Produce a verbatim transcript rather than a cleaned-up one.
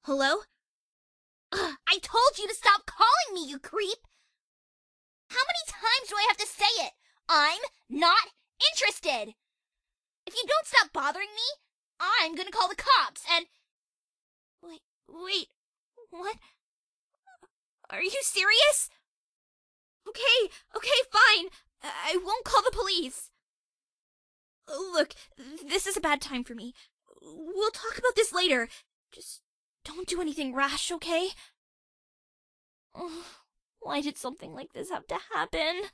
Hello? Ugh, I told you to stop calling me, you creep! How many times do I have to say it? I'm not interested! If you don't stop bothering me, I'm gonna call the cops and... Wait, wait, what? Are you serious? Okay, okay, fine. I won't call the police. Look, this is a bad time for me. We'll talk about this later. Just don't do anything rash, okay? Why did something like this have to happen?